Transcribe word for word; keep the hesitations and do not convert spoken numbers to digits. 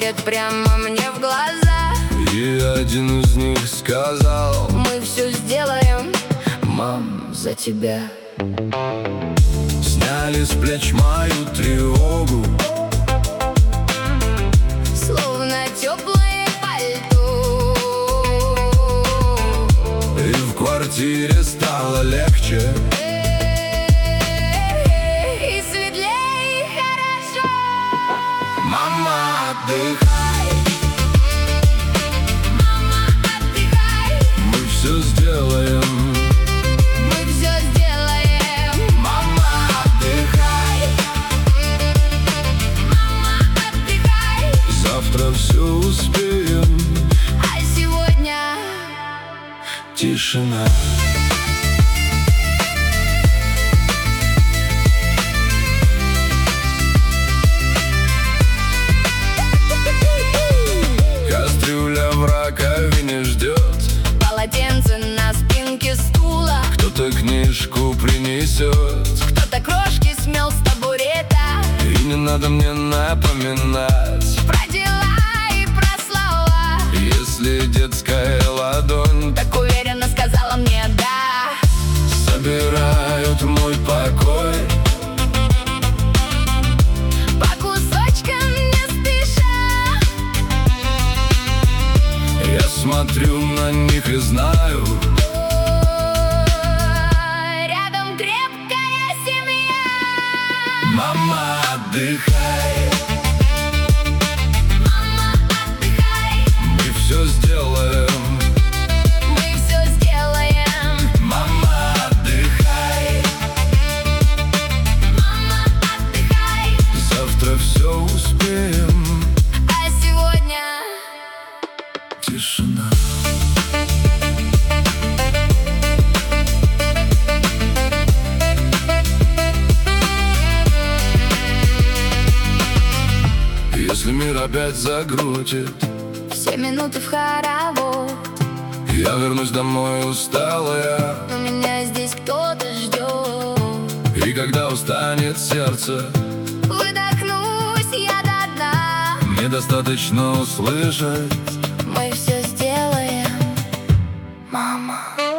смотрят прямо мне в глаза, и один из них сказал: мы все сделаем, мам, за тебя. Сняли с плеч мою тревогу, словно теплое пальто, и в квартире стало легче, и светлее, и хорошо. Мама, отдыхай, Мама, отдыхай, мы все сделаем. мы все сделаем. Мама, отдыхай, Мама, отдыхай, завтра все успеем. а сегодня Тишина. Кастрюля в раковине ждет, полотенце на спинке стула, кто-то книжку принесет, кто-то крошки смел с табурета. и не надо мне напоминать, Про дела и про слова, если детская ладонь так уверенно сказала мне да. собирают мой покой. По кусочкам не спеша, Я смотрю на них и знаю, рядом крепкая семья. мама, отдыхай, Мама, отдыхай, мы все сделаем. мы все сделаем. Мама, отдыхай, Мама, отдыхай, завтра все успеем. а сегодня Тишина. Если мир опять загрузит, все минуты в хоровод, я вернусь домой усталая, но меня здесь кто-то ждет. и когда устанет сердце, Выдохнусь я до дна, мне достаточно услышать: мы все сделаем, мама.